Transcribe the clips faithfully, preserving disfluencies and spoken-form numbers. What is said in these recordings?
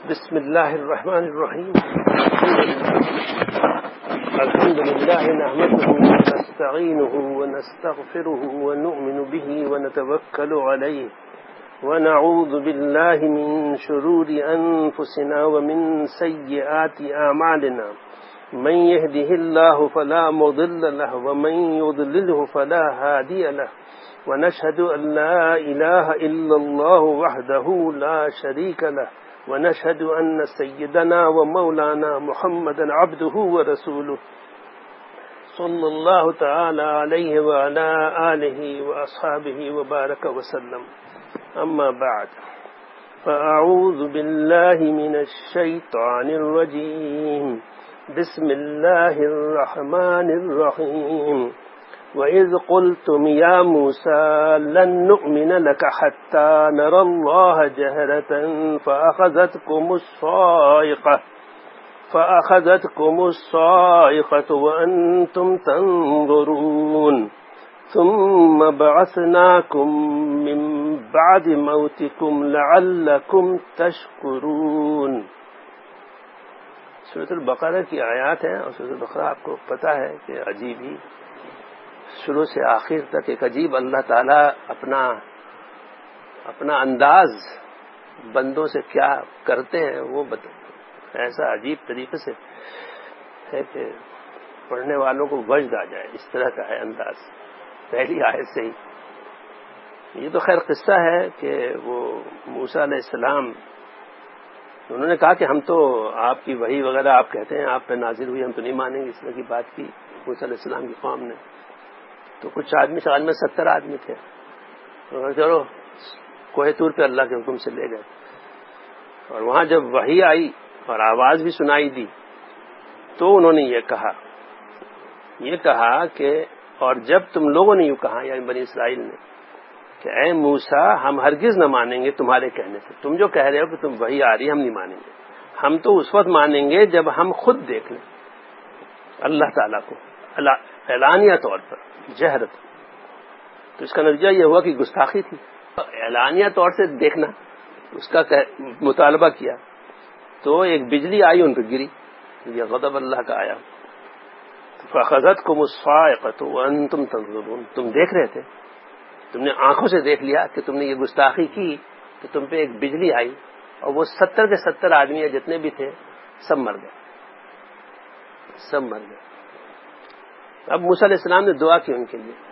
بسم الله الرحمن الرحيم. الحمد لله نحمده ونستعينه ونستغفره ونؤمن به ونتوكل عليه ونعوذ بالله من شرور أنفسنا ومن سيئات أعمالنا. من يهده الله فلا مضل له ومن يضلله فلا هادي له، ونشهد أن لا إله إلا الله وحده لا شريك له، ونشهد أن سيدنا ومولانا محمدا عبده ورسوله صلى الله تعالى عليه وعلى آله وأصحابه وبارك وسلم. أما بعد، فأعوذ بالله من الشيطان الرجيم. بسم الله الرحمن الرحيم. وَإِذْ قُلْتُمْ يَا مُوسَى لَن نُّؤْمِنَ لَكَ حَتَّى نَرَى اللَّهَ جَهْرَةً فَأَخَذَتْكُمُ الصَّاعِقَةُ فَأَخَذَتْكُمُ الصَّاعِقَةُ وَأَنتُمْ تَنظُرُونَ ثُمَّ بَعَثْنَاكُم مِّن بَعْدِ مَوْتِكُمْ لَعَلَّكُمْ تَشْكُرُونَ. سورۃ البقرہ کی آیات ہیں، اور سورۃ البقرہ آپ کو پتہ ہے کہ عجیب ہی شروع سے آخر تک ایک عجیب اللہ تعالیٰ اپنا اپنا انداز بندوں سے کیا کرتے ہیں وہ بتا، ایسا عجیب طریقے سے ہے کہ پڑھنے والوں کو وجد آ جائے، اس طرح کا ہے انداز پہلی آیت سے ہی۔ یہ تو خیر قصہ ہے کہ وہ موسیٰ علیہ السلام انہوں نے کہا کہ ہم تو آپ کی وحی وغیرہ آپ کہتے ہیں آپ پہ نازل ہوئی، ہم تو نہیں مانیں گے، اس طرح کی بات کی موسیٰ علیہ السلام کی قوم نے۔ تو کچھ آدمی سال میں ستر آدمی تھے، چلو کوہ طور پہ اللہ کے حکم سے لے گئے، اور وہاں جب وحی آئی اور آواز بھی سنائی دی تو انہوں نے یہ کہا یہ کہا کہ اور جب تم لوگوں نے یوں کہا، یعنی بنی اسرائیل نے، کہ اے موسیٰ ہم ہرگز نہ مانیں گے تمہارے کہنے سے، تم جو کہہ رہے ہو کہ تم وحی آ رہی ہے ہم نہیں مانیں گے، ہم تو اس وقت مانیں گے جب ہم خود دیکھ لیں اللہ تعالیٰ کو اعلانیہ طور پر جہرت۔ تو اس کا نتیجہ یہ ہوا کہ گستاخی تھی، اعلانیہ طور سے دیکھنا، اس کا مطالبہ کیا تو ایک بجلی آئی ان پہ گری، یہ غضب اللہ کا آیا۔ فَأَخَذَتْكُمُ الصَّاعِقَةُ وَأَنْتُمْ تَنظُرُونَ، تم دیکھ رہے تھے، تم نے آنکھوں سے دیکھ لیا کہ تم نے یہ گستاخی کی، تو تم پہ ایک بجلی آئی اور وہ ستر کے ستر آدمی جتنے بھی تھے سب مر گئے سب مر گئے اب موسیٰ علیہ السلام نے دعا کی ان کے لیے،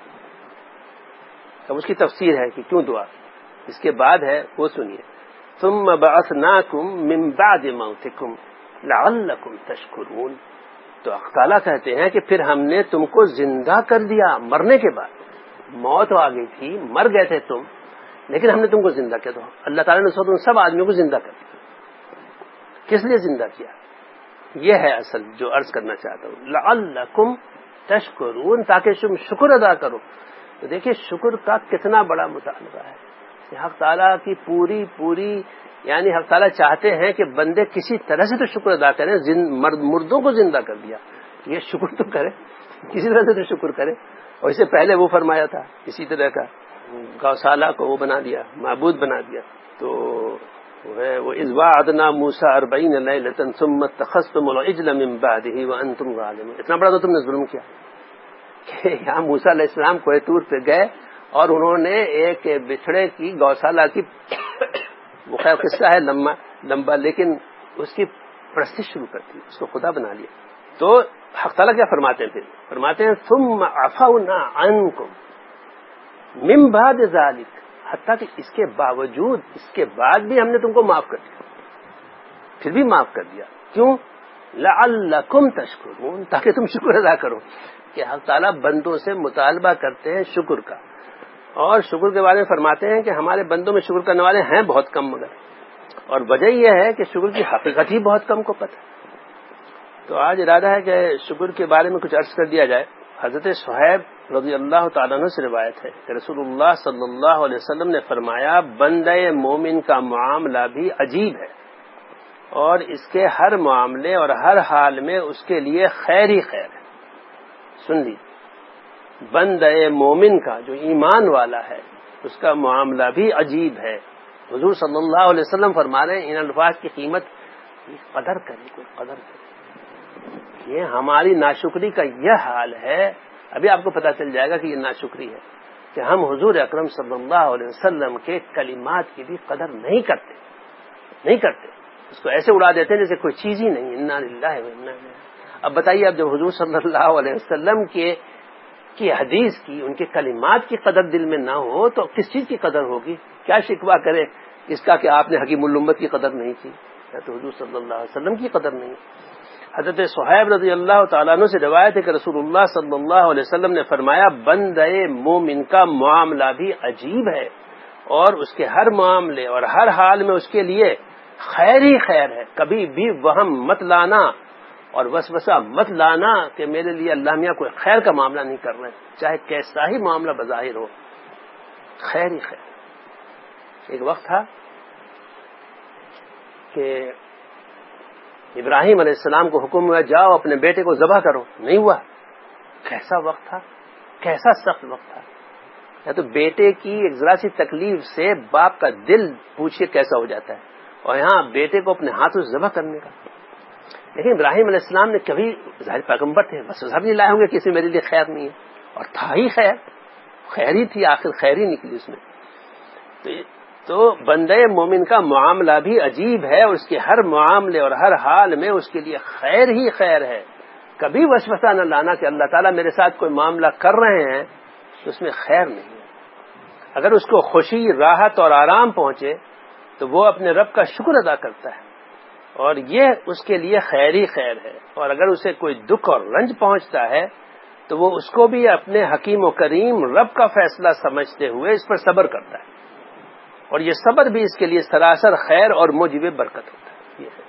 اب اس کی تفسیر ہے کہ کیوں دعا، اس کے بعد ہے وہ سنیے۔ ثم بعثناکم من بعد موتکم لعلکم تشکرون، تو اللہ تعالیٰ کہتے ہیں کہ پھر ہم نے تم کو زندہ کر دیا مرنے کے بعد، موت آ گئی تھی، مر گئے تھے تم، لیکن ہم نے تم کو زندہ کیا۔ تو اللہ تعالیٰ نے ان سب آدمیوں کو زندہ کر دیا، کس لیے زندہ کیا؟ یہ ہے اصل جو عرض کرنا چاہتا ہوں، لعلکم تشکرون، تاکہ تم شکر ادا کرو۔ تو دیکھیں شکر کا کتنا بڑا مطالبہ ہے کہ حق تعالیٰ کی پوری پوری یعنی حق تعالیٰ چاہتے ہیں کہ بندے کسی طرح سے تو شکر ادا کریں، مردوں کو زندہ کر دیا، یہ شکر تو کرے، کسی طرح سے تو شکر کرے۔ اور اس سے پہلے وہ فرمایا تھا اسی طرح کا، گوشالہ کو وہ بنا دیا، معبود بنا دیا۔ تو وَإِذْ وَعَدْنَا مُوسَىٰ أَرْبَعِينَ لَيْلَةً ثُمَّ اتَّخَذْتُمُ الْعِجْلَ مِن بَعْدِهِ وَأَنْتُمْ ظَالِمُونَ، اتنا بڑا تو تم نے ظلم کیا کہ یہاں موسیٰ علیہ السلام کوہ طور پہ گئے اور انہوں نے ایک بچھڑے کی گوشالہ کی، وہ خیر قصہ ہے لمبا لمبا لیکن اس کی پرستش شروع کر دی، اس کو خدا بنا لیا۔ تو حق تعالیٰ کیا فرماتے ہیں پھر؟ فرماتے ہیں ثم عفونا عنکم من بعد ذلک، حتیٰ کہ اس کے باوجود اس کے بعد بھی ہم نے تم کو معاف کر دیا، پھر بھی معاف کر دیا، کیوں؟ لعلکم تشکرون، تاکہ تم شکر ادا کرو کہ حق تعالیٰ بندوں سے مطالبہ کرتے ہیں شکر کا، اور شکر کے بارے میں فرماتے ہیں کہ ہمارے بندوں میں شکر کرنے والے ہیں بہت کم، مگر اور وجہ یہ ہے کہ شکر کی حقیقت ہی بہت کم کو پتہ۔ تو آج ارادہ ہے کہ شکر کے بارے میں کچھ عرض کر دیا جائے۔ حضرت صہیب رضی اللہ تعالیٰ عنہ سے روایت ہے کہ رسول اللہ صلی اللہ علیہ وسلم نے فرمایا، بندہ مومن کا معاملہ بھی عجیب ہے، اور اس کے ہر معاملے اور ہر حال میں اس کے لیے خیر ہی خیر ہے۔ سن لی، بندہ مومن کا جو ایمان والا ہے اس کا معاملہ بھی عجیب ہے۔ حضور صلی اللہ علیہ وسلم فرما رہے ہیں، ان الفاظ کی قیمت قدر کرے، کوئی قدر کرے. یہ ہماری ناشکری کا یہ حال ہے. ابھی آپ کو پتہ چل جائے گا کہ یہ ناشکری ہے کہ ہم حضور اکرم صلی اللہ علیہ وسلم کے کلمات کی بھی قدر نہیں کرتے نہیں کرتے اس کو ایسے اڑا دیتے ہیں جیسے کوئی چیز ہی نہیں. انا للہ و انا الیہ. اب بتائیے، اب جب حضور صلی اللہ علیہ وسلم کے کی حدیث کی، ان کے کلمات کی قدر دل میں نہ ہو تو کس چیز کی قدر ہوگی؟ کیا شکوہ کرے اس کا کہ آپ نے حکیم الامت کی قدر نہیں کی، یا تو حضور صلی اللہ علیہ وسلم کی قدر نہیں. حضرت صہیب رضی اللہ تعالیٰ عنہ سے روایت ہے کہ رسول اللہ صلی اللہ علیہ وسلم نے فرمایا، بندے مومن کا معاملہ بھی عجیب ہے، اور اس کے ہر معاملے اور ہر حال میں اس کے لیے خیر ہی خیر ہے. کبھی بھی وہم مت لانا اور وسوسہ مت لانا کہ میرے لیے اللہ میاں کوئی خیر کا معاملہ نہیں کر رہے، چاہے کیسا ہی معاملہ بظاہر ہو، خیر ہی خیر. ایک وقت تھا کہ ابراہیم علیہ السلام کو حکم ہوا جاؤ اپنے بیٹے کو ذبح کرو، نہیں ہوا. کیسا وقت تھا، کیسا سخت وقت تھا. یا تو بیٹے کی ایک ذرا سی تکلیف سے باپ کا دل پوچھئے کیسا ہو جاتا ہے، اور یہاں بیٹے کو اپنے ہاتھوں سے ذبح کرنے کا. لیکن ابراہیم علیہ السلام نے کبھی، ظاہر پیغمبر تھے، بس سب نہیں لائے ہوں گے کسی میرے لیے خیر نہیں ہے، اور تھا ہی خیر، خیر ہی تھی، آخر خیر ہی نکلی اس میں. تو بندے مومن کا معاملہ بھی عجیب ہے، اور اس کے ہر معاملے اور ہر حال میں اس کے لیے خیر ہی خیر ہے. کبھی وسوسہ نہ لانا کہ اللہ تعالیٰ میرے ساتھ کوئی معاملہ کر رہے ہیں تو اس میں خیر نہیں ہے. اگر اس کو خوشی، راحت اور آرام پہنچے تو وہ اپنے رب کا شکر ادا کرتا ہے، اور یہ اس کے لیے خیر ہی خیر ہے. اور اگر اسے کوئی دکھ اور رنج پہنچتا ہے تو وہ اس کو بھی اپنے حکیم و کریم رب کا فیصلہ سمجھتے ہوئے اس پر صبر کرتا ہے، اور یہ صبر بھی اس کے لیے سراسر خیر اور موجب برکت ہوتا ہے. یہ ہے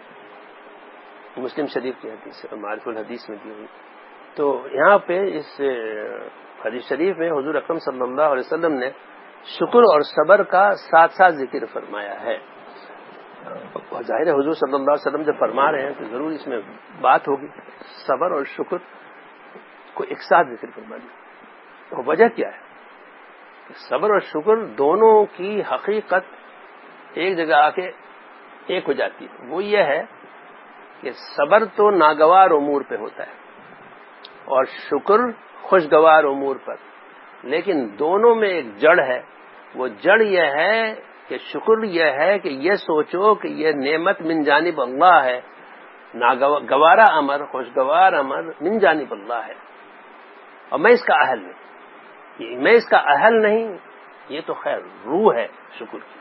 مسلم شریف کی حدیث ہے، معارف الحدیث میں دی ہوئی. تو یہاں پہ اس حدیث شریف میں حضور اکرم صلی اللہ علیہ وسلم نے شکر اور صبر کا ساتھ ساتھ ذکر فرمایا ہے. اور ظاہر ہے حضور صلی اللہ علیہ وسلم جب فرما رہے ہیں تو ضرور اس میں بات ہوگی، صبر اور شکر کو ایک ساتھ ذکر فرما دیا. اور وجہ کیا ہے؟ صبر اور شکر دونوں کی حقیقت ایک جگہ آ کے ایک ہو جاتی ہے. وہ یہ ہے کہ صبر تو ناگوار امور پہ ہوتا ہے اور شکر خوشگوار امور پر، لیکن دونوں میں ایک جڑ ہے. وہ جڑ یہ ہے کہ شکر یہ ہے کہ یہ سوچو کہ یہ نعمت من جانب اللہ ہے، ناگوارا امر، خوشگوار امر من جانب اللہ ہے، اور میں اس کا اہل نہیں، میں اس کا اہل نہیں. یہ تو خیر روح ہے شکر کی.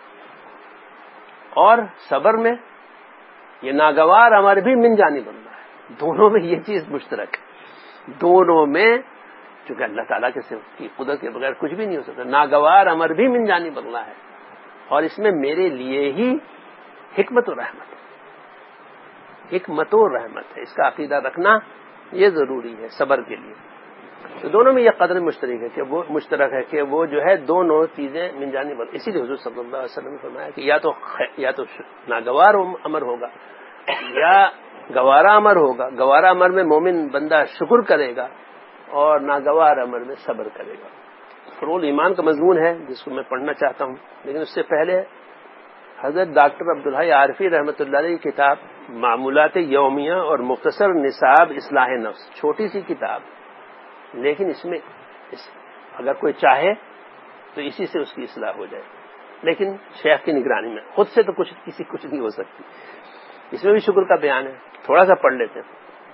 اور صبر میں یہ ناگوار امر بھی من جانب اللہ ہے. دونوں میں یہ چیز مشترک ہے. دونوں میں چونکہ اللہ تعالیٰ کے کی قدرت کے بغیر کچھ بھی نہیں ہو سکتا. ناگوار امر بھی من جانب اللہ ہے، اور اس میں میرے لیے ہی حکمت و رحمت ہے. حکمت و رحمت ہے، اس کا عقیدہ رکھنا یہ ضروری ہے صبر کے لیے. تو دونوں میں یہ قدر مشترک ہے کہ وہ مشترک ہے کہ وہ جو ہے دونوں چیزیں من جانب. اسی لیے حضور صلی اللہ علیہ وسلم نے فرمایا کہ یا تو یا تو ناگوار امر ہوگا یا گوارا امر ہوگا. گوارا امر میں مومن بندہ شکر کرے گا اور ناگوار امر میں صبر کرے گا. فروع ایمان کا مضمون ہے جس کو میں پڑھنا چاہتا ہوں، لیکن اس سے پہلے حضرت ڈاکٹر عبدالحی عارفی رحمۃ اللہ علیہ کی کتاب معمولات یومیہ اور مختصر نصاب اصلاح نفس، چھوٹی سی کتاب، لیکن اس میں اس اگر کوئی چاہے تو اسی سے اس کی اصلاح ہو جائے، لیکن شیخ کی نگرانی میں. خود سے تو کچھ کسی کچھ نہیں ہو سکتی. اس میں بھی شکر کا بیان ہے، تھوڑا سا پڑھ لیتے ہیں.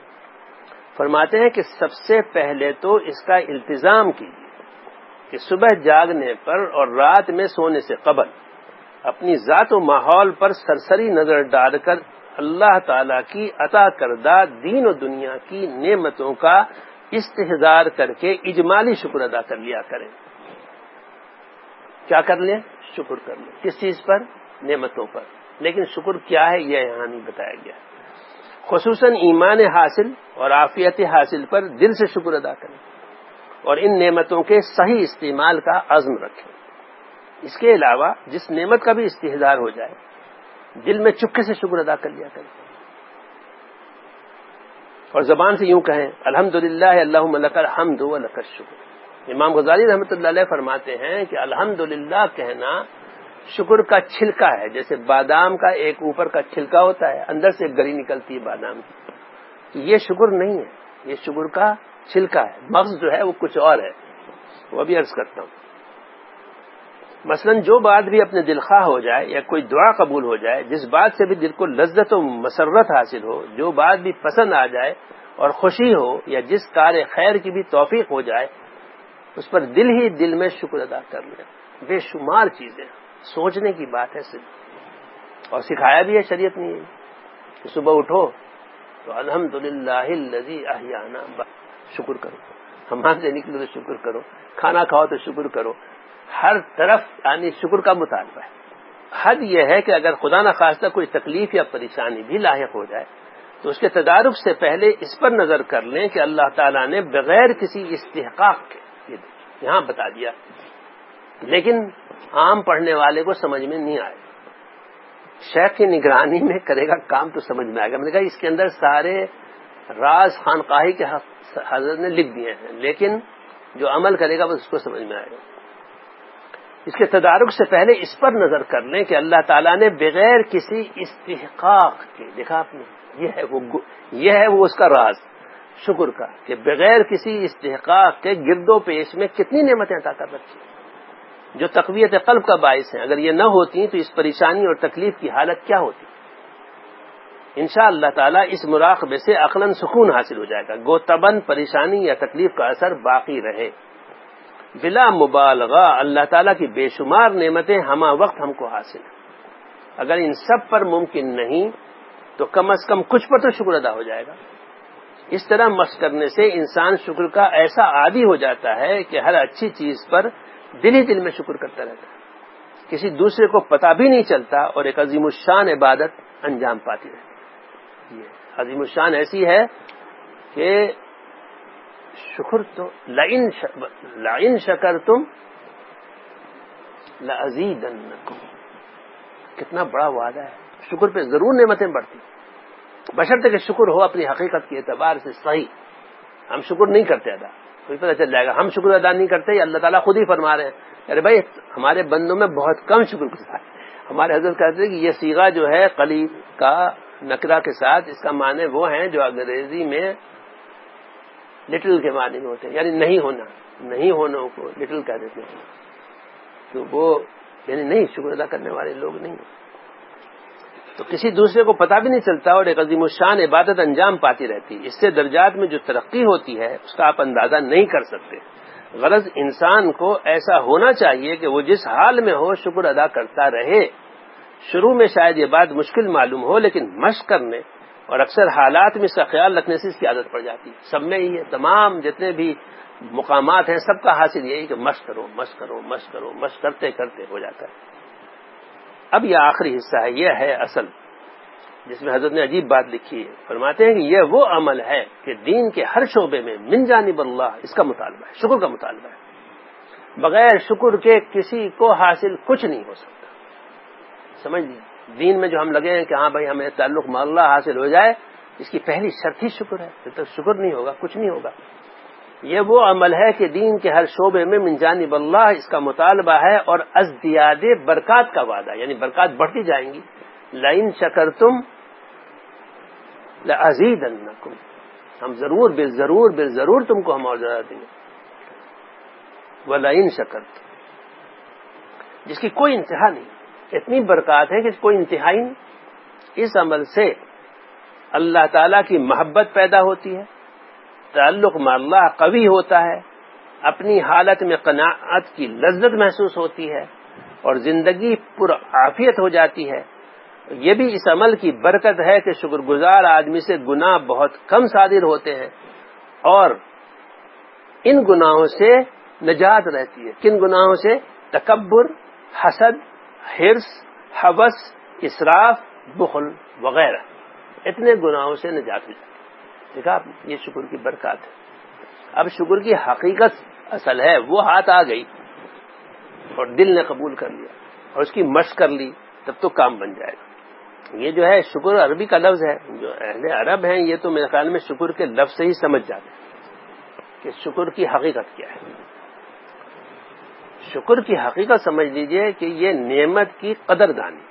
فرماتے ہیں کہ سب سے پہلے تو اس کا التزام کیجیے کہ صبح جاگنے پر اور رات میں سونے سے قبل اپنی ذات و ماحول پر سرسری نظر ڈال کر اللہ تعالی کی عطا کردہ دین و دنیا کی نعمتوں کا استحضار کر کے اجمالی شکر ادا کر لیا کریں. کیا کر لیں؟ شکر کر لیں. کس چیز پر؟ نعمتوں پر. لیکن شکر کیا ہے یہ یہاں نہیں بتایا گیا. خصوصاً ایمان حاصل اور عافیت حاصل پر دل سے شکر ادا کریں اور ان نعمتوں کے صحیح استعمال کا عزم رکھیں. اس کے علاوہ جس نعمت کا بھی استحضار ہو جائے دل میں چپکے سے شکر ادا کر لیا کریں اور زبان سے یوں کہیں الحمدللہ اللہم لک الحمد و لک الشکر. امام غزالی رحمۃ اللہ علیہ فرماتے ہیں کہ الحمدللہ کہنا شکر کا چھلکا ہے، جیسے بادام کا ایک اوپر کا چھلکا ہوتا ہے، اندر سے گری نکلتی ہے بادام کی. یہ شکر نہیں ہے، یہ شکر کا چھلکا ہے. مغز جو ہے وہ کچھ اور ہے، وہ ابھی عرض کرتا ہوں. مثلا جو بات بھی اپنے دل خواہ ہو جائے یا کوئی دعا قبول ہو جائے، جس بات سے بھی دل کو لذت و مسرت حاصل ہو، جو بات بھی پسند آ جائے اور خوشی ہو، یا جس کار خیر کی بھی توفیق ہو جائے، اس پر دل ہی دل میں شکر ادا کر لیں. بے شمار چیزیں سوچنے کی بات ہے صرف، اور سکھایا بھی ہے شریعت نے کہ صبح اٹھو تو الحمدللہ الذی احیانا، شکر کرو. حمام سے نکلو تو شکر کرو، کھانا کھاؤ تو شکر کرو. ہر طرف یعنی شکر کا مطالبہ ہے. حد یہ ہے کہ اگر خدا نخواستہ کوئی تکلیف یا پریشانی بھی لاحق ہو جائے تو اس کے تدارک سے پہلے اس پر نظر کر لیں کہ اللہ تعالیٰ نے بغیر کسی استحقاق کے یہاں بتا دیا، لیکن عام پڑھنے والے کو سمجھ میں نہیں آئے. شیخ کی نگرانی میں کرے گا کام تو سمجھ میں آئے گا. میں نے کہا اس کے اندر سارے راز خانقاہی کے حضرت نے لکھ دیے ہیں، لیکن جو عمل کرے گا بس اس کو سمجھ میں آئے گا. اس کے تدارک سے پہلے اس پر نظر کر لیں کہ اللہ تعالیٰ نے بغیر کسی استحقاق کے، دیکھا آپ نے، یہ ہے وہ یہ ہے وہ اس کا راز شکر کا، کہ بغیر کسی استحقاق کے گرد و پیش میں کتنی نعمتیں عطا کر رکھی جو تقویت قلب کا باعث ہیں. اگر یہ نہ ہوتی تو اس پریشانی اور تکلیف کی حالت کیا ہوتی. انشاء اللہ تعالیٰ اس مراقبے سے عقلاً سکون حاصل ہو جائے گا، گو تباً پریشانی یا تکلیف کا اثر باقی رہے. بلا مبالغہ اللہ تعالیٰ کی بے شمار نعمتیں ہمہ وقت ہم کو حاصل ہیں. اگر ان سب پر ممکن نہیں تو کم از کم کچھ پر تو شکر ادا ہو جائے گا. اس طرح مشق کرنے سے انسان شکر کا ایسا عادی ہو جاتا ہے کہ ہر اچھی چیز پر دل ہی دل میں شکر کرتا رہتا ہے، کسی دوسرے کو پتہ بھی نہیں چلتا، اور ایک عظیم الشان عبادت انجام پاتی رہتی. یہ عظیم الشان ایسی ہے کہ شکر تو لئن لئن شکرتم لازیدنکم، کتنا بڑا وعدہ ہے. شکر پہ ضرور نعمتیں بڑھتی، بشرطے کہ شکر ہو اپنی حقیقت کے اعتبار سے صحیح. ہم شکر نہیں کرتے ادا، کوئی پتہ چل جائے گا ہم شکر ادا نہیں کرتے. یہ اللہ تعالیٰ خود ہی فرما رہے ہیں، ارے بھائی ہمارے بندوں میں بہت کم شکر گزار. ہمارے حضرت کہتے ہیں کہ یہ صیغہ جو ہے قلیل کا نکرہ کے ساتھ، اس کا معنی وہ ہیں جو انگریزی میں لٹل کے معنی میں ہوتے ہیں، یعنی نہیں ہونا، نہیں ہونا کو لٹل کہہ دیتے ہیں. تو وہ یعنی نہیں، شکر ادا کرنے والے لوگ نہیں. تو کسی دوسرے کو پتہ بھی نہیں چلتا اور ایک عظیم الشان عبادت انجام پاتی رہتی. اس سے درجات میں جو ترقی ہوتی ہے اس کا آپ اندازہ نہیں کر سکتے. غرض انسان کو ایسا ہونا چاہیے کہ وہ جس حال میں ہو شکر ادا کرتا رہے. شروع میں شاید یہ بات مشکل معلوم ہو، لیکن مشق کرنے اور اکثر حالات میں اس کا خیال رکھنے سے اس کی عادت پڑ جاتی ہے. سب میں ہی ہے، تمام جتنے بھی مقامات ہیں سب کا حاصل یہی کہ مشق کرو مشق کرو مشق کرو مشق کرتے کرتے ہو جاتا ہے. اب یہ آخری حصہ ہے، یہ ہے اصل، جس میں حضرت نے عجیب بات لکھی ہے. فرماتے ہیں کہ یہ وہ عمل ہے کہ دین کے ہر شعبے میں من جانب اللہ اس کا مطالبہ ہے، شکر کا مطالبہ ہے. بغیر شکر کے کسی کو حاصل کچھ نہیں ہو سکتا. سمجھ لیجیے، دین میں جو ہم لگے ہیں کہ ہاں بھائی ہمیں تعلق مع اللہ حاصل ہو جائے، اس کی پہلی شرط ہی شکر ہے. جب تک شکر نہیں ہوگا کچھ نہیں ہوگا. یہ وہ عمل ہے کہ دین کے ہر شعبے میں من جانب اللہ اس کا مطالبہ ہے، اور ازدیاد برکات کا وعدہ، یعنی برکات بڑھتی جائیں گی. لئن شکرتم لازیدنکم، ہم ضرور بے ضرور بے ضرور تم کو ہم اور زیادہ دیں گے. ولئن شکرتم، جس کی کوئی انتہا نہیں، اتنی برکات ہے کہ کوئی انتہا ہی نہیں. اس عمل سے اللہ تعالیٰ کی محبت پیدا ہوتی ہے، تعلق مع اللہ قوی ہوتا ہے، اپنی حالت میں قناعت کی لذت محسوس ہوتی ہے، اور زندگی پرعافیت ہو جاتی ہے. یہ بھی اس عمل کی برکت ہے کہ شکر گزار آدمی سے گناہ بہت کم صادر ہوتے ہیں، اور ان گناہوں سے نجات رہتی ہے. کن گناہوں سے؟ تکبر، حسد، حرص، ہوس، اسراف، بخل وغیرہ، اتنے گناہوں سے نجات ملتی ہے. دیکھا آپ، یہ شکر کی برکات ہے. اب شکر کی حقیقت اصل ہے وہ ہاتھ آ گئی اور دل نے قبول کر لیا اور اس کی مشق کر لی، تب تو کام بن جائے گا. یہ جو ہے شکر عربی کا لفظ ہے، جو اہل عرب ہیں یہ تو میرے خیال میں شکر کے لفظ سے ہی سمجھ جاتے ہیں کہ شکر کی حقیقت کیا ہے. شکر کی حقیقت سمجھ لیجئے کہ یہ نعمت کی قدر دانی،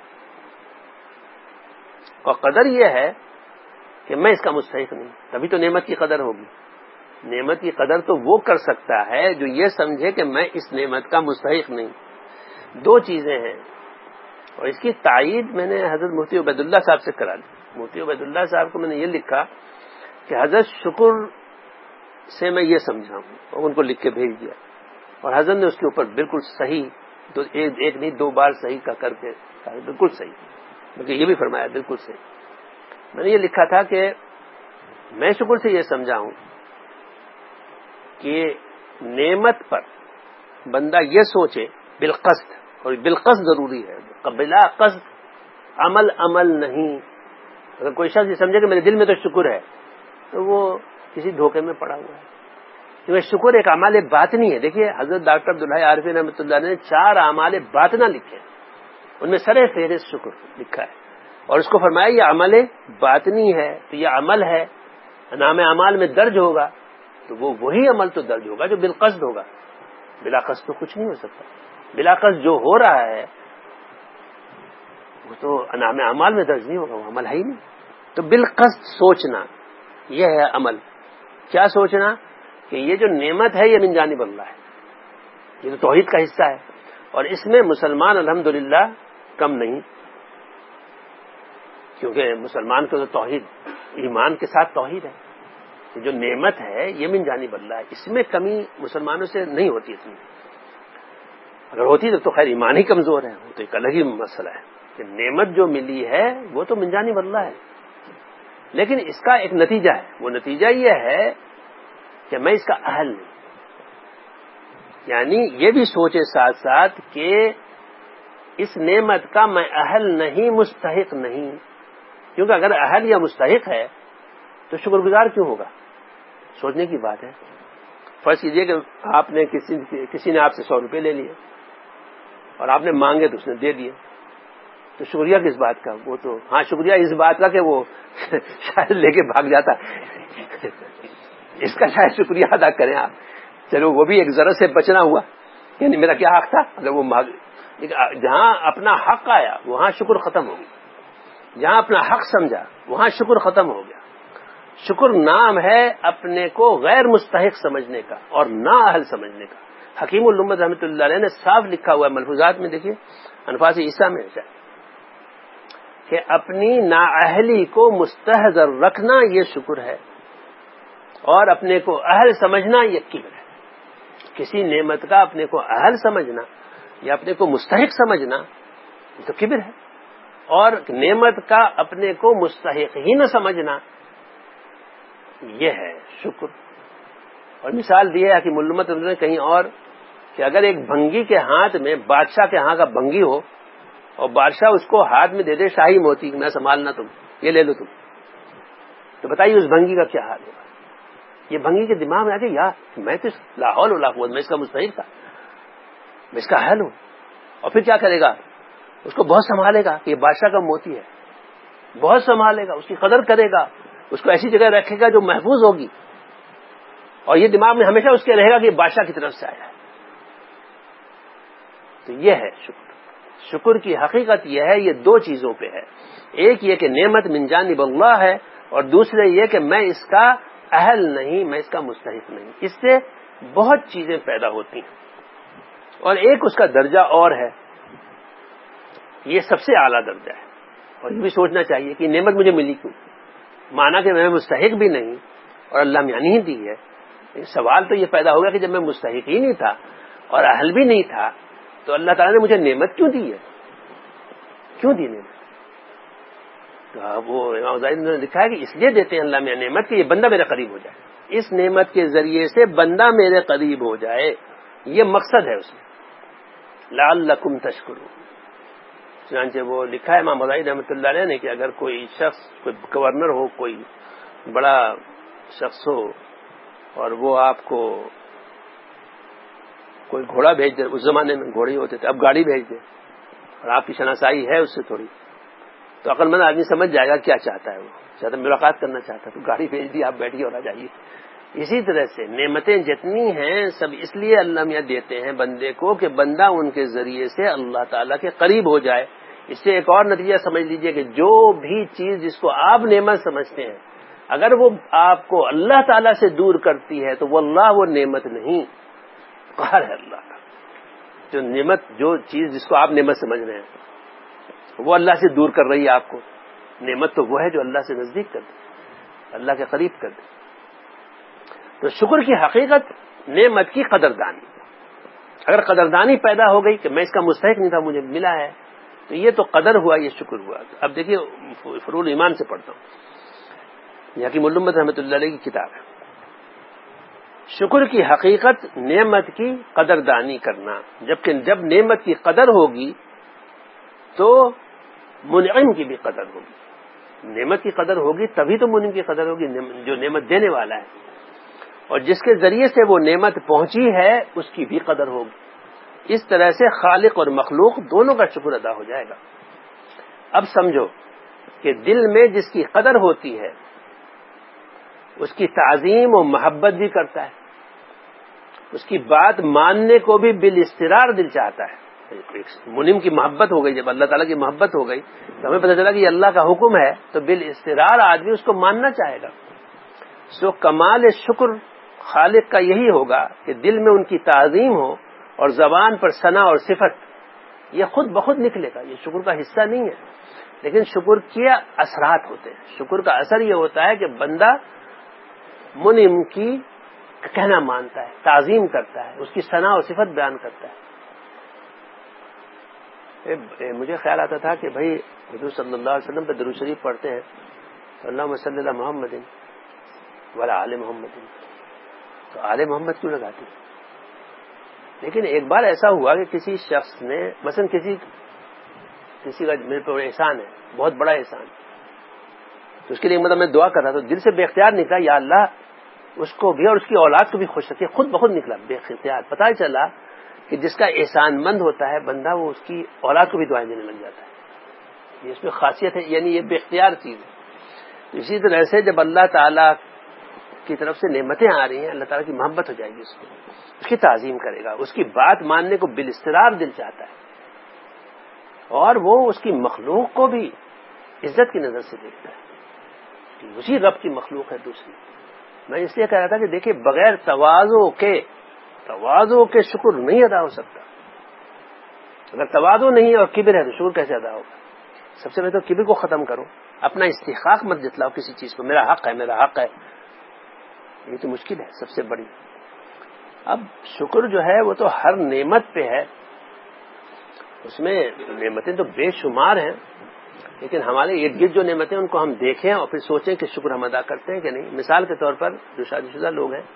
اور قدر یہ ہے کہ میں اس کا مستحق نہیں، تبھی تو نعمت کی قدر ہوگی۔ نعمت کی قدر تو وہ کر سکتا ہے جو یہ سمجھے کہ میں اس نعمت کا مستحق نہیں۔ دو چیزیں ہیں، اور اس کی تائید میں نے حضرت مفتی عبید اللہ صاحب سے کرا لی۔ مفتی عبید اللہ صاحب کو میں نے یہ لکھا کہ حضرت شکر سے میں یہ سمجھا ہوں، اور ان کو لکھ کے بھیج دیا، اور حضرت نے اس کے اوپر بالکل صحیح، تو ایک, ایک نہیں دو بار صحیح کا کر کے کہا بالکل صحیح، بلکہ یہ بھی فرمایا بالکل صحیح۔ میں نے یہ لکھا تھا کہ میں شکر سے یہ سمجھا ہوں کہ نعمت پر بندہ یہ سوچے بالقصد، اور بالقصد ضروری ہے، بلا قصد عمل عمل نہیں۔ اگر کوئی شخص یہ سمجھے کہ میرے دل میں تو شکر ہے، تو وہ کسی دھوکے میں پڑا ہوا ہے، کیونکہ شکر ایک اعمال باطنی ہے۔ دیکھیے حضرت ڈاکٹر عبدالحی عارفی رحمۃ اللہ نے چار اعمال باطنہ لکھے ہیں، ان میں سر فہرست شکر لکھا ہے، اور اس کو فرمایا یہ عمل باطنی ہے، تو یہ عمل ہے، نام اعمال میں درج ہوگا، تو وہ وہی عمل تو درج ہوگا جو بالقصد ہوگا۔ بلا قصد تو کچھ نہیں ہو سکتا۔ بلا قصد جو ہو رہا ہے وہ تو نام اعمال میں درج نہیں ہوگا، وہ عمل ہے ہی نہیں۔ تو بالقصد سوچنا یہ ہے عمل۔ کیا سوچنا؟ کہ یہ جو نعمت ہے یہ من جانب اللہ ہے، یہ تو توحید کا حصہ ہے، اور اس میں مسلمان الحمدللہ کم نہیں، کیونکہ مسلمان کو تو توحید ایمان کے ساتھ توحید ہے۔ یہ جو نعمت ہے یہ من جانب اللہ ہے، اس میں کمی مسلمانوں سے نہیں ہوتی اتنی، اگر ہوتی تو خیر ایمان ہی کمزور ہے، وہ تو ایک الگ ہی مسئلہ ہے کہ نعمت جو ملی ہے وہ تو من جانب اللہ ہے، لیکن اس کا ایک نتیجہ ہے، وہ نتیجہ یہ ہے کہ میں اس کا اہل نہیں، یعنی یہ بھی سوچے ساتھ ساتھ کہ اس نعمت کا میں اہل نہیں، مستحق نہیں، کیونکہ اگر اہل یا مستحق ہے تو شکر گزار کیوں ہوگا؟ سوچنے کی بات ہے۔ فرض کیجئے کہ آپ نے کسی کسی نے آپ سے سو روپے لے لیے اور آپ نے مانگے تو اس نے دے دیے، تو شکریہ کس بات کا؟ وہ تو ہاں شکریہ اس بات کا کہ وہ شاید لے کے بھاگ جاتا، اس کا شاید شکریہ ادا کریں آپ، چلو وہ بھی ایک ذرا سے بچنا ہوا، یعنی میرا کیا حق تھا اگر وہ مانگ، جہاں اپنا حق آیا وہاں شکر ختم ہو گیا، جہاں اپنا حق سمجھا وہاں شکر ختم ہو گیا۔ شکر نام ہے اپنے کو غیر مستحق سمجھنے کا اور نا اہل سمجھنے کا۔ حکیم الامت رحمۃ اللہ علیہ نے صاف لکھا ہوا ہے ملفوظات میں، دیکھیے انفاس عیسیٰ میں ہے کہ اپنی نااہلی کو مستحضر رکھنا یہ شکر ہے، اور اپنے کو اہل سمجھنا یہ کبر ہے۔ کسی نعمت کا اپنے کو اہل سمجھنا یا اپنے کو مستحق سمجھنا یہ تو کبر ہے، اور نعمت کا اپنے کو مستحق ہی نہ سمجھنا یہ ہے شکر۔ اور مثال دی ہے حکیم الامت نے کہیں اور کہ اگر ایک بھنگی کے ہاتھ میں بادشاہ کے ہاں کا بھنگی ہو اور بادشاہ اس کو ہاتھ میں دے دے شاہی موتی، میں سنبھالنا، تم یہ لے لو تم، تو بتائیے اس بھنگی کا کیا حال ہوگا؟ یہ بھنگی کے دماغ میں آ گیا یار میں تو لاہور ولا قوت، میں اس کا مستحق تھا، میں اس کا اہل ہوں، اور پھر کیا کرے گا؟ اس کو بہت سنبھالے گا کہ یہ بادشاہ کا موتی ہے، بہت سنبھالے گا، اس کی قدر کرے گا، اس کو ایسی جگہ رکھے گا جو محفوظ ہوگی، اور یہ دماغ میں ہمیشہ اس کے رہے گا کہ یہ بادشاہ کی طرف سے آیا ہے۔ تو یہ ہے شکر۔ شکر کی حقیقت یہ ہے، یہ دو چیزوں پہ ہے، ایک یہ کہ نعمت من جانب اللہ ہے، اور دوسرے یہ کہ میں اس کا اہل نہیں، میں اس کا مستحق نہیں۔ اس سے بہت چیزیں پیدا ہوتی ہیں، اور ایک اس کا درجہ اور ہے، یہ سب سے اعلیٰ درجہ ہے، اور یہ بھی سوچنا چاہیے کہ نعمت مجھے ملی کیوں؟ مانا کہ میں مستحق بھی نہیں اور اللہ میانی ہی دی ہے۔ سوال تو یہ پیدا ہوگا کہ جب میں مستحق ہی نہیں تھا اور اہل بھی نہیں تھا تو اللہ تعالیٰ نے مجھے نعمت کیوں دی ہے؟ کیوں دی نعمت؟ تو وہ امام غزالی نے لکھا ہے کہ اس لیے دیتے ہیں اللہ میاں نعمت کہ یہ بندہ میرے قریب ہو جائے، اس نعمت کے ذریعے سے بندہ میرے قریب ہو جائے، یہ مقصد ہے اس میں، لعلکم تشکرون۔ چنانچہ وہ لکھا ہے امام غزالی رحمۃ اللہ علیہ نے کہ اگر کوئی شخص، کوئی گورنر ہو، کوئی بڑا شخص ہو، اور وہ آپ کو کوئی گھوڑا بھیج دے، اس زمانے میں گھوڑے ہوتے تھے، اب گاڑی بھیج دے، اور آپ کی شناسائی ہے اس سے تھوڑی، تو عقل مند آدمی سمجھ جائے گا کیا چاہتا ہے، وہ چاہتا ملاقات کرنا چاہتا ہے، تو گاڑی بھیج دی، آپ بیٹھیے اور آ جائیے، اسی طرح سے نعمتیں جتنی ہیں سب اس لیے اللہ میاں دیتے ہیں بندے کو کہ بندہ ان کے ذریعے سے اللہ تعالیٰ کے قریب ہو جائے. اس سے ایک اور نتیجہ سمجھ لیجئے کہ جو بھی چیز جس کو آپ نعمت سمجھتے ہیں اگر وہ آپ کو اللہ تعالیٰ سے دور کرتی ہے تو واللہ وہ نعمت نہیں، قہر ہے اللہ کا. جو نعمت جو چیز جس کو آپ نعمت سمجھ رہے ہیں وہ اللہ سے دور کر رہی ہے آپ کو، نعمت تو وہ ہے جو اللہ سے نزدیک کر دے، اللہ کے قریب کر دے. تو شکر کی حقیقت نعمت کی قدردانی. اگر قدردانی پیدا ہو گئی کہ میں اس کا مستحق نہیں تھا مجھے ملا ہے تو یہ تو قدر ہوا، یہ شکر ہوا. اب دیکھیے فروع ایمان سے پڑھتا ہوں، یہاں کی ملمت رحمۃ اللہ علیہ کی کتاب ہے. شکر کی حقیقت نعمت کی قدردانی کرنا، جبکہ جب نعمت کی قدر ہوگی تو منعم کی بھی قدر ہوگی. نعمت کی قدر ہوگی تبھی تو منعم کی قدر ہوگی، جو نعمت دینے والا ہے اور جس کے ذریعے سے وہ نعمت پہنچی ہے اس کی بھی قدر ہوگی. اس طرح سے خالق اور مخلوق دونوں کا شکر ادا ہو جائے گا. اب سمجھو کہ دل میں جس کی قدر ہوتی ہے اس کی تعظیم و محبت بھی کرتا ہے، اس کی بات ماننے کو بھی بالاضطرار دل چاہتا ہے. منعم کی محبت ہو گئی، جب اللہ تعالیٰ کی محبت ہو گئی تو ہمیں پتہ چلا کہ یہ اللہ کا حکم ہے تو بالاضطرار آدمی اس کو ماننا چاہے گا. سو کمال شکر خالق کا یہی ہوگا کہ دل میں ان کی تعظیم ہو اور زبان پر ثنا اور صفت یہ خود بخود نکلے گا. یہ شکر کا حصہ نہیں ہے، لیکن شکر کے اثرات ہوتے ہیں. شکر کا اثر یہ ہوتا ہے کہ بندہ منعم کی کہنا مانتا ہے، تعظیم کرتا ہے، اس کی ثنا اور صفت بیان کرتا ہے. مجھے خیال آتا تھا کہ بھائی حضور صلی اللہ علیہ وسلم پہ درود شریف پڑھتے ہیں تو اللہم صلی علی محمد وعلی آل محمد، تو آل محمد کیوں لگاتے ہیں؟ لیکن ایک بار ایسا ہوا کہ کسی شخص نے مثلا کسی کسی کا میرے پہ احسان ہے، بہت بڑا احسان، تو اس کے لیے مطلب میں دعا کر رہا تھا، دل سے بے اختیار نکلا یا اللہ اس کو بھی اور اس کی اولاد کو بھی خوش رکھے. خود بخود نکلا بے اختیار. پتہ چلا کہ جس کا احسان مند ہوتا ہے بندہ وہ اس کی اولاد کو بھی دعائیں دینے لگ جاتا ہے. یہ اس میں خاصیت ہے، یعنی یہ بے اختیار چیز ہے. اسی طرح سے جب اللہ تعالیٰ کی طرف سے نعمتیں آ رہی ہیں اللہ تعالیٰ کی محبت ہو جائے گی، اس کو اس کی تعظیم کرے گا، اس کی بات ماننے کو بالاضطرار دل چاہتا ہے اور وہ اس کی مخلوق کو بھی عزت کی نظر سے دیکھتا ہے. اسی رب کی مخلوق ہے دوسری. میں اس لیے کہہ رہا تھا کہ دیکھیں بغیر تواضع کے تواضع کے شکر نہیں ادا ہو سکتا. اگر تواضع نہیں اور کبر ہے تو شکر کیسے ادا ہوگا؟ سب سے پہلے تو کبر کو ختم کرو، اپنا استحقاق مت جتلاؤ کسی چیز کو، میرا حق ہے میرا حق ہے، یہ تو مشکل ہے سب سے بڑی. اب شکر جو ہے وہ تو ہر نعمت پہ ہے، اس میں نعمتیں تو بے شمار ہیں، لیکن ہمارے ارد گرد جو نعمتیں ان کو ہم دیکھیں اور پھر سوچیں کہ شکر ہم ادا کرتے ہیں کہ نہیں. مثال کے طور پر جو شادی شدہ لوگ ہیں،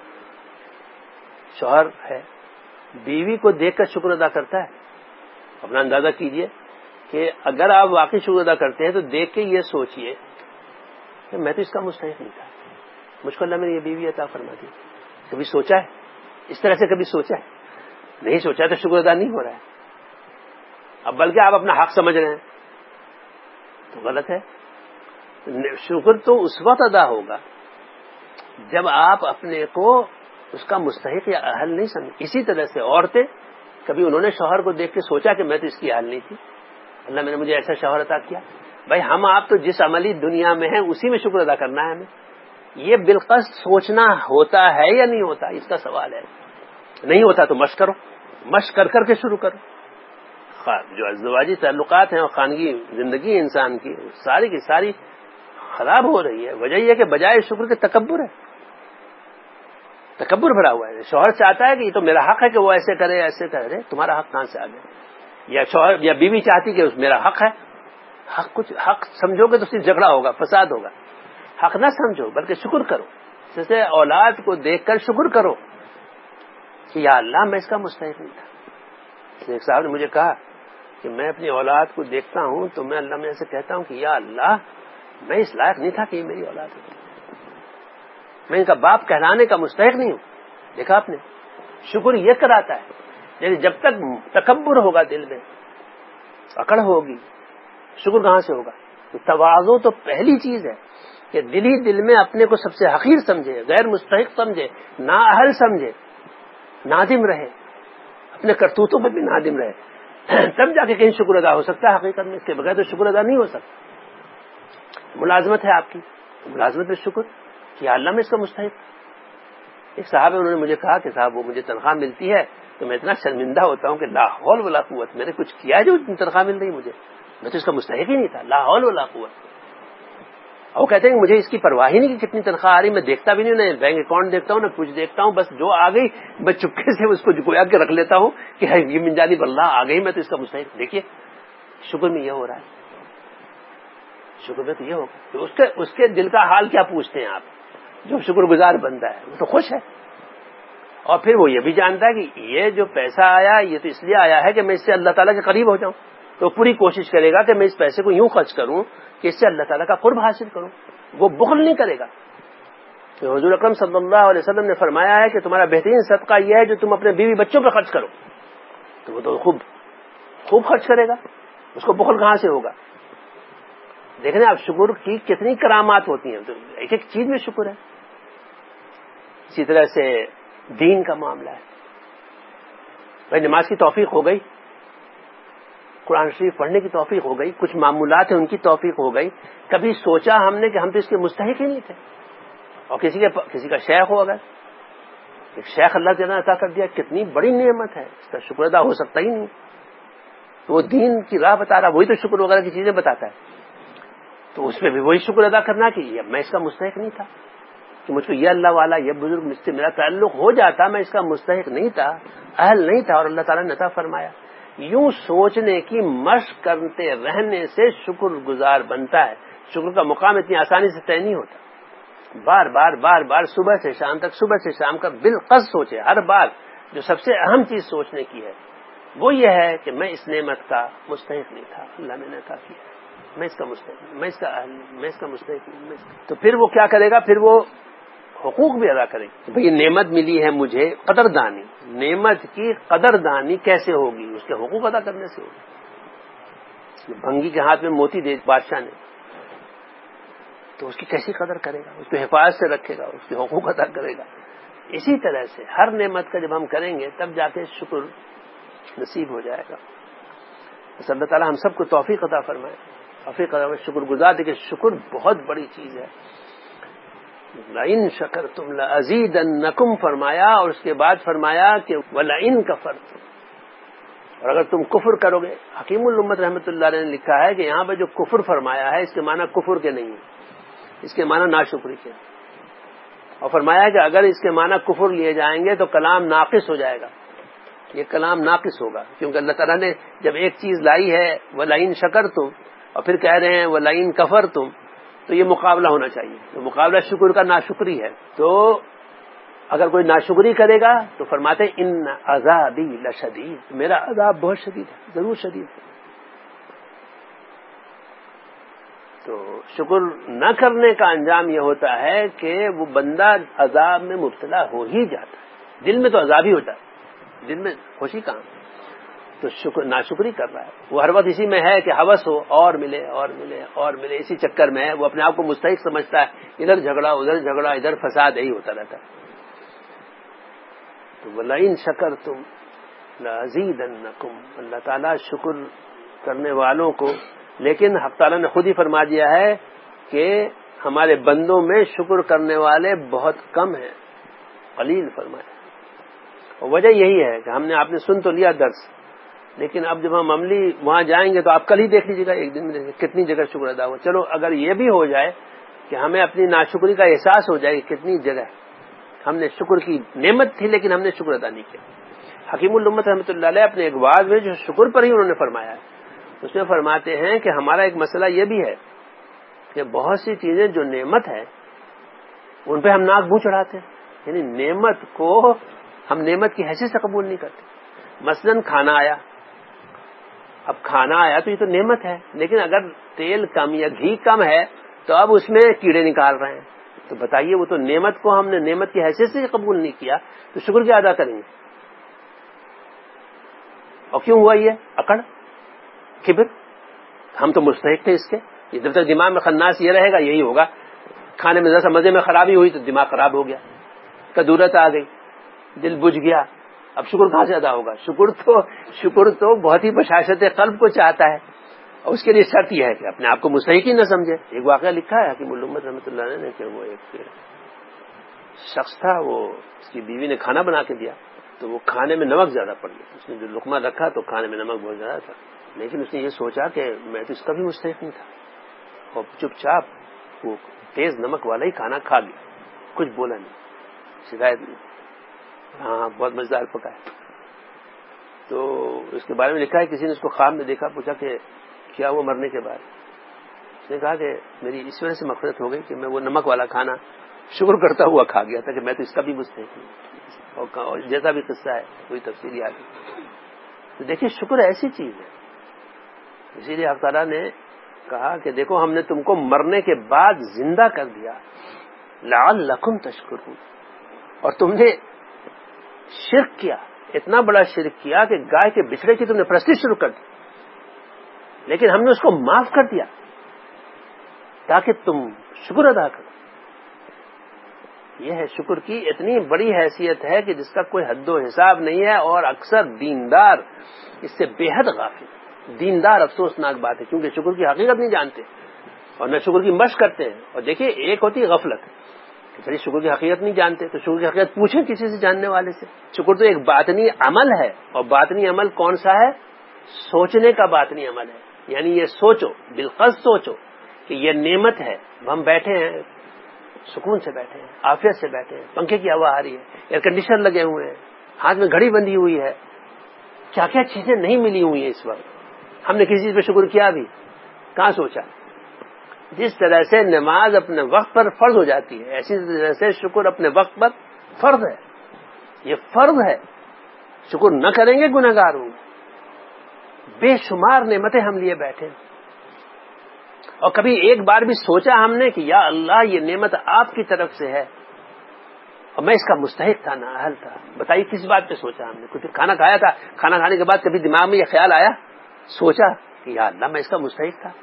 شوہر ہے، بیوی کو دیکھ کر شکر ادا کرتا ہے. اپنا اندازہ کیجئے کہ اگر آپ واقعی شکر ادا کرتے ہیں تو دیکھ کے یہ سوچئے کہ میں تو اس کا مستحق نہیں تھا، مجھ کو اللہ میں نے یہ بیوی عطا فرما دی. کبھی سوچا ہے اس طرح سے؟ کبھی سوچا ہے؟ نہیں سوچا تو شکر ادا نہیں ہو رہا ہے. اب بلکہ آپ اپنا حق سمجھ رہے ہیں تو غلط ہے. شکر تو اس وقت ادا ہوگا جب آپ اپنے کو اس کا مستحق یا اہل نہیں سمجھ. اسی طرح سے عورتیں کبھی انہوں نے شوہر کو دیکھ کے سوچا کہ میں تو اس کی اہل نہیں تھی، اللہ میں نے مجھے ایسا شوہر عطا کیا. بھائی ہم آپ تو جس عملی دنیا میں ہیں اسی میں شکر ادا کرنا ہے ہمیں. یہ بالقصد سوچنا ہوتا ہے یا نہیں ہوتا اس کا سوال ہے. نہیں ہوتا تو مشق کرو، مشق کر کر کے شروع کرو. جو ازدواجی تعلقات ہیں اور خانگی زندگی انسان کی ساری کی ساری خراب ہو رہی ہے. وجہ یہ کہ بجائے شکر کے تکبر ہے، تکبر بھرا ہوا ہے. شوہر چاہتا ہے کہ یہ تو میرا حق ہے کہ وہ ایسے کرے ایسے کرے. تمہارا حق کہاں سے آ گیا؟ یا شوہر یا بیوی چاہتی کہ میرا حق ہے. حق کچھ حق سمجھو گے تو صرف جھگڑا ہوگا، فساد ہوگا. حق نہ سمجھو بلکہ شکر کرو. جیسے اولاد کو دیکھ کر شکر کرو کہ یا اللہ میں اس کا مستحق نہیں تھا. ایک صاحب نے مجھے کہا کہ میں اپنی اولاد کو دیکھتا ہوں تو میں اللہ میں سے کہتا ہوں کہ یا اللہ میں اس لائق نہیں تھا کہ یہ میری اولاد ہے، میں ان کا باپ کہلانے کا مستحق نہیں ہوں. دیکھا آپ نے، شکر یہ کراتا ہے. یعنی جب تک تکبر ہوگا دل میں، اکڑ ہوگی، شکر کہاں سے ہوگا؟ تو تواضع تو پہلی چیز ہے. کہ دل ہی دل میں اپنے کو سب سے حقیر سمجھے، غیر مستحق سمجھے، نااہل سمجھے، نادم رہے، اپنے کرتوتوں پہ بھی نادم رہے، تب جا کے کہیں شکر ادا ہو سکتا ہے حقیقت میں، اس کے بغیر تو شکر ادا نہیں ہو سکتا۔ ملازمت ہے آپ کی، ملازمت میں شکر کہ اللہ میں اس کا مستحق۔ ایک صاحب انہوں نے مجھے کہا کہ صاحب وہ مجھے تنخواہ ملتی ہے تو میں اتنا شرمندہ ہوتا ہوں کہ لا حول ولا قوت، میں نے کچھ کیا ہے جو تنخواہ مل رہی مجھے، میں تو اس کا مستحق ہی نہیں تھا، لا حول ولا قوت۔ اور وہ کہتے ہیں کہ مجھے اس کی پرواہ ہی نہیں کہ کتنی تنخواہ آ رہی، میں دیکھتا بھی نہیں، نہ بینک اکاؤنٹ دیکھتا ہوں نہ کچھ دیکھتا ہوں، بس جو آ گئی میں چپکے سے اس کو گویا کے رکھ لیتا ہوں کہ یہ من جانب اللہ آ گئی، میں تو اس کا مستحق۔ دیکھیے شکر میں یہ ہو رہا ہے، شکر میں تو یہ ہوگا تو اس کے اس کے دل کا حال کیا پوچھتے ہیں آپ؟ جو شکر گزار بندہ ہے وہ تو خوش ہے، اور پھر وہ یہ بھی جانتا ہے کہ یہ جو پیسہ آیا یہ تو اس لیے آیا ہے کہ میں اس سے اللہ تعالیٰ کے قریب ہو جاؤں، تو پوری کوشش کرے گا کہ میں اس پیسے کو یوں خرچ کروں کہ اس سے اللہ تعالیٰ کا قرب حاصل کروں، وہ بخل نہیں کرے گا۔ تو حضور اکرم صلی اللہ علیہ وسلم نے فرمایا ہے کہ تمہارا بہترین صدقہ یہ ہے جو تم اپنے بیوی بچوں پہ خرچ کرو، تو وہ تو خوب خوب خرچ کرے گا، اس کو بخل کہاں سے ہوگا؟ دیکھیں آپ شکر کی کتنی کرامات ہوتی ہیں، تو ایک ایک چیز میں شکر ہے۔ اسی طرح سے دین کا معاملہ ہے، بھائی نماز کی توفیق ہو گئی، قرآن شریف پڑھنے کی توفیق ہو گئی، کچھ معمولات ہیں ان کی توفیق ہو گئی، کبھی سوچا ہم نے کہ ہم تو اس کے مستحق ہی نہیں تھے، اور کسی کے کسی کا شیخ ہو اگر ایک شیخ اللہ تعالیٰ نے عطا کر دیا، کتنی بڑی نعمت ہے، اس کا شکر ادا ہو سکتا ہی نہیں، تو وہ دین کی راہ بتا رہا، وہی تو شکر وغیرہ کی چیزیں بتاتا ہے، تو اس پہ بھی وہی شکر ادا کرنا کہ میں اس کا مستحق نہیں تھا، کہ مجھ کو یہ اللہ والا یہ بزرگ مجھ سے میرا تعلق ہو جاتا، میں اس کا مستحق نہیں تھا، اہل نہیں تھا، اور اللہ تعالیٰ نے عطا فرمایا۔ یوں سوچنے کی مشق کرتے رہنے سے شکر گزار بنتا ہے۔ شکر کا مقام اتنی آسانی سے طے نہیں ہوتا، بار بار بار بار صبح سے شام تک، صبح سے شام کا بالقصد سوچے، ہر بار جو سب سے اہم چیز سوچنے کی ہے وہ یہ ہے کہ میں اس نعمت کا مستحق نہیں تھا، اللہ نے عطا کیا، میں اس کا مستحق، میں اس کا اہل نہیں، میں اس کا مستحق نہیں، تو پھر وہ کیا کرے گا؟ پھر وہ حقوق بھی ادا کرے گا۔ بھئی یہ نعمت ملی ہے مجھے، قدر دانی، نعمت کی قدر دانی کیسے ہوگی؟ اس کے حقوق ادا کرنے سے ہوگی۔ بھنگی کے ہاتھ میں موتی دے بادشاہ نے، تو اس کی کیسی قدر کرے گا؟ اس کو حفاظت سے رکھے گا، اس کے حقوق ادا کرے گا۔ اسی طرح سے ہر نعمت کا جب ہم کریں گے تب جا کے شکر نصیب ہو جائے گا۔ بس اللہ تعالیٰ ہم سب کو توفیق عطا فرمائے، توفیق عطا فرمائے۔ شکر گزار دیکھیں شکر بہت بڑی چیز ہے۔ لَئِن شَكَرْتُمْ لَأَزِيدَنَّكُمْ فرمایا، اور اس کے بعد فرمایا کہ وَلَئِن كَفَرْتُمْ، اور اگر تم کفر کرو گے۔ حکیم الامت رحمۃ اللہ علیہ نے لکھا ہے کہ یہاں پہ جو کفر فرمایا ہے اس کے معنی کفر کے نہیں ہے، اس کے معنی ناشکری کے، اور فرمایا کہ اگر اس کے معنی کفر لیے جائیں گے تو کلام ناقص ہو جائے گا، یہ کلام ناقص ہوگا، کیونکہ اللہ تعالیٰ نے جب ایک چیز لائی ہے وَلَئِن شَكَرْتُمْ اور پھر کہہ رہے ہیں وَلَئِن كَفَرْتُمْ، تو یہ مقابلہ ہونا چاہیے، تو مقابلہ شکر کا ناشکری ہے۔ تو اگر کوئی ناشکری کرے گا تو فرماتے ہیں ان عذابی لشدید، میرا عذاب بہت شدید ہے، ضرور شدید ہے۔ تو شکر نہ کرنے کا انجام یہ ہوتا ہے کہ وہ بندہ عذاب میں مبتلا ہو ہی جاتا ہے، دل میں تو عذاب ہی ہوتا ہے، دل میں خوشی کہاں، تو شکر ناشکری کر رہا ہے، وہ ہر وقت اسی میں ہے کہ ہوس ہو اور ملے اور ملے اور ملے، اسی چکر میں ہے، وہ اپنے آپ کو مستحق سمجھتا ہے، ادھر جھگڑا ادھر جھگڑا ادھر فساد، یہی ہوتا رہتا ہے۔ تو وَلَئِن شَكَرْتُمْ لَأَزِيدَنَّكُمْ، اللہ تعالیٰ شکر کرنے والوں کو، لیکن حق تعالیٰ نے خود ہی فرما دیا ہے کہ ہمارے بندوں میں شکر کرنے والے بہت کم ہیں، قلیل فرمایا، اور وجہ یہی ہے کہ ہم نے آپ نے سن تو لیا درس، لیکن اب جب ہم عملی وہاں جائیں گے تو آپ کل ہی دیکھ لیجیے گا ایک دن میں کتنی جگہ شکر ادا ہو۔ چلو اگر یہ بھی ہو جائے کہ ہمیں اپنی ناشکری کا احساس ہو جائے کہ کتنی جگہ ہم نے شکر کی نعمت تھی لیکن ہم نے شکر ادا نہیں کیا۔ حکیم الامت رحمۃ اللہ علیہ اپنے ایک وعظ میں جو شکر پر ہی انہوں نے فرمایا ہے، اس میں فرماتے ہیں کہ ہمارا ایک مسئلہ یہ بھی ہے کہ بہت سی چیزیں جو نعمت ہے ان پہ ہم ناک منہ چڑھاتے ہیں، یعنی نعمت کو ہم نعمت کی حیثیت سے قبول نہیں کرتے۔ مثلاً کھانا آیا، اب کھانا آیا تو یہ تو نعمت ہے، لیکن اگر تیل کم یا گھی کم ہے تو اب اس میں کیڑے نکال رہے ہیں، تو بتائیے وہ تو نعمت کو ہم نے نعمت کی حیثیت سے قبول نہیں کیا، تو شکر کیا ادا کریں گے؟ اور کیوں ہوا یہ اکڑ کبر؟ ہم تو مستحق تھے اس کے، یہ جب تک دماغ میں خناس یہ رہے گا یہی ہوگا، کھانے میں ذرا سا مزے میں خرابی ہوئی تو دماغ خراب ہو گیا، کدورت آ گئی، دل بجھ گیا، اب شکر کہاں سے ادا ہوگا؟ شکر تو شکر تو بہت ہی بشاشت قلب کو چاہتا ہے، اور اس کے لیے شرط یہ ہے کہ اپنے آپ کو مستحق ہی نہ سمجھے۔ ایک واقعہ لکھا ہے حکیم الامت رحمۃ اللہ علیہ نے کہ وہ ایک شخص تھا، وہ اس کی بیوی نے کھانا بنا کے دیا تو وہ کھانے میں نمک زیادہ پڑ گیا، اس نے جو لقمہ رکھا تو کھانے میں نمک بہت زیادہ تھا، لیکن اس نے یہ سوچا کہ میں تو اس کا بھی مستحق نہیں تھا، اور چپ چاپ وہ تیز نمک والا ہی کھانا کھا گیا، کچھ بولا نہیں، شکایت نہیں، ہاں بہت مزیدار پکا ہے۔ تو اس کے بارے میں لکھا ہے کسی نے اس کو خواب میں دیکھا، پوچھا کہ کیا وہ مرنے کے بعد؟ اس نے کہا کہ میری اس وجہ سے مغفرت ہو گئی کہ میں وہ نمک والا کھانا شکر کرتا ہوا کھا گیا تھا کہ میں تو اس کا بھی مستحق ہوں، اور جیسا بھی قصہ ہے کوئی تفصیل یاد نہیں۔ تو دیکھیے شکر ایسی چیز ہے، اسی لیے اللہ تعالیٰ نے کہا کہ دیکھو ہم نے تم کو مرنے کے بعد زندہ کر دیا لعلکم تشکرون، اور تم نے شرک کیا، اتنا بڑا شرک کیا کہ گائے کے بچڑے کی تم نے پرستی شروع کر دی، لیکن ہم نے اس کو معاف کر دیا تاکہ تم شکر ادا کرو۔ یہ ہے شکر کی اتنی بڑی حیثیت ہے کہ جس کا کوئی حد و حساب نہیں ہے، اور اکثر دیندار اس سے بے حد غافل۔ دیندار افسوسناک بات ہے، کیونکہ شکر کی حقیقت نہیں جانتے اور نہ شکر کی مشق کرتے ہیں۔ اور دیکھیے ایک ہوتی ہے غفلت، کہ شکر کی حقیقت نہیں جانتے تو شکر کی حقیقت پوچھیں کسی سے جاننے والے سے۔ شکر تو ایک باطنی عمل ہے، اور باطنی عمل کون سا ہے؟ سوچنے کا باطنی عمل ہے، یعنی یہ سوچو، بالقصد سوچو کہ یہ نعمت ہے، ہم بیٹھے ہیں سکون سے، بیٹھے ہیں عافیت سے، بیٹھے ہیں، پنکھے کی ہوا آ رہی ہے، ایئر کنڈیشنر لگے ہوئے ہیں، ہاتھ میں گھڑی بندھی ہوئی ہے، کیا کیا چیزیں نہیں ملی ہوئی ہیں اس وقت، ہم نے کسی چیز پہ شکر کیا بھی؟ کہاں سوچا؟ جس طرح سے نماز اپنے وقت پر فرض ہو جاتی ہے، ایسی طرح سے شکر اپنے وقت پر فرض ہے، یہ فرض ہے، شکر نہ کریں گے گناہگار ہوں گے۔ بے شمار نعمتیں ہم لیے بیٹھے، اور کبھی ایک بار بھی سوچا ہم نے کہ یا اللہ یہ نعمت آپ کی طرف سے ہے اور میں اس کا مستحق تھا، نااہل تھا؟ بتائیے کس بات پہ سوچا ہم نے؟ کچھ کھانا کھایا تھا، کھانا کھانے کے بعد کبھی دماغ میں یہ خیال آیا، سوچا کہ یا اللہ میں اس کا مستحق تھا؟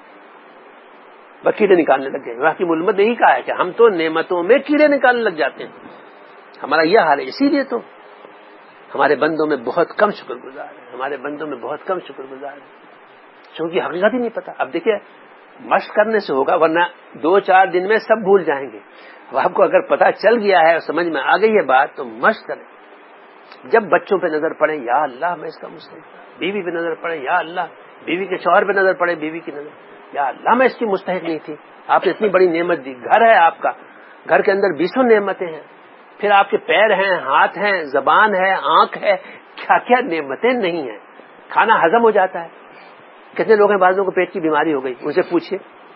بس کیڑے نکالنے لگ گئے۔ حکیم الامت نے یہی کہا ہے کہ ہم تو نعمتوں میں کیڑے نکالنے لگ جاتے ہیں، ہمارا یہ حال ہے۔ اسی لیے تو ہمارے بندوں میں بہت کم شکر گزار ہیں، ہمارے بندوں میں بہت کم شکر گزار ہیں، چونکہ حقیقت ہی نہیں پتا۔ اب دیکھیے مشق کرنے سے ہوگا، ورنہ دو چار دن میں سب بھول جائیں گے۔ اب آپ کو اگر پتہ چل گیا ہے اور سمجھ میں آ گئی ہے بات تو مشق کریں۔ جب بچوں پہ نظر پڑے یا اللہ میں اس کا مستحق تھا، بیوی پہ نظر پڑے یا اللہ، بیوی کے شوہر پہ نظر پڑے، بیوی کی نظر یا اللہ میں اس کی مستحق نہیں تھی، آپ نے اتنی بڑی نعمت دی، گھر ہے آپ کا، گھر کے اندر بیسوں نعمتیں ہیں، پھر آپ کے پیر ہیں، ہاتھ ہیں، زبان ہے، آنکھ ہے، کیا کیا نعمتیں نہیں ہیں، کھانا ہضم ہو جاتا ہے۔ کتنے لوگ ہیں بعضوں کو پیٹ کی بیماری ہو گئی، ان سے پوچھیے۔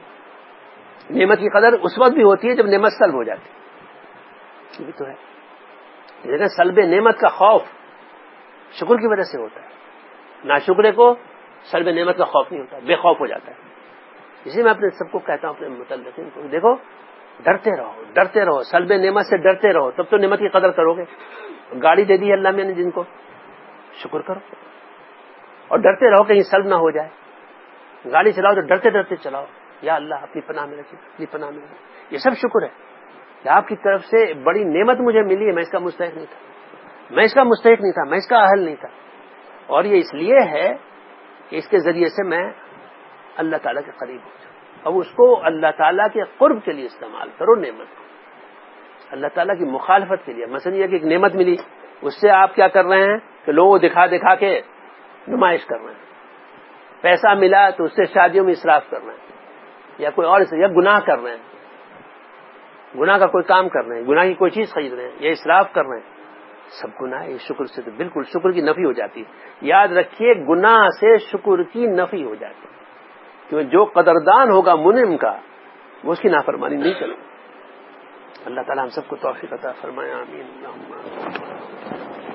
نعمت کی قدر اس وقت بھی ہوتی ہے جب نعمت سلب ہو جاتی ہے، یہ بھی تو ہے، لیکن سلب نعمت کا خوف شکر کی وجہ سے ہوتا ہے، ناشکرے کو سلب نعمت کا خوف نہیں ہوتا، بے خوف ہو جاتا ہے۔ اسی میں اپنے سب کو کہتا ہوں، اپنے متعلقین کو، دیکھو ڈرتے رہو، ڈرتے رہو، سلب نعمت سے ڈرتے رہو، تب تو نعمت کی قدر کرو گے۔ گاڑی دے دی اللہ میں نے جن کو، شکر کرو، اور ڈرتے رہو کہیں سلب نہ ہو جائے۔ گاڑی چلاؤ تو ڈرتے ڈرتے چلاؤ، یا اللہ اپنی پناہ میں رکھیں، اپنی پناہ میں رکھیں۔ یہ سب شکر ہے کہ آپ کی طرف سے بڑی نعمت مجھے ملی ہے، میں اس کا مستحق نہیں تھا، میں اس کا مستحق نہیں تھا، میں اس کا اہل نہیں تھا، اور یہ اس لیے ہے کہ اس کے ذریعے سے میں اللہ تعالیٰ کے قریب ہو جاؤں۔ اب اس کو اللہ تعالیٰ کے قرب کے لیے استعمال کرو، نعمت کو اللہ تعالیٰ کی مخالفت کے لیے۔ مثلا یہ کہ ایک نعمت ملی، اس سے آپ کیا کر رہے ہیں کہ لوگوں کو دکھا دکھا کے نمائش کر رہے ہیں۔ پیسہ ملا تو اس سے شادیوں میں اسراف کر رہے ہیں، یا کوئی اور یا گناہ کر رہے ہیں، گناہ کا کوئی کام کر رہے ہیں، گناہ کی کوئی چیز خرید رہے ہیں، یا اسراف کر رہے ہیں، سب گناہ ہے۔ شکر سے تو بالکل شکر کی نفی ہو جاتی ہے۔ یاد رکھیے گناہ سے شکر کی نفی ہو جاتی ہے، کیونکہ جو قدردان ہوگا منعم کا وہ اس کی نافرمانی نہیں کرے گا۔ اللہ تعالیٰ ہم سب کو توفیق عطا فرمائے، آمین۔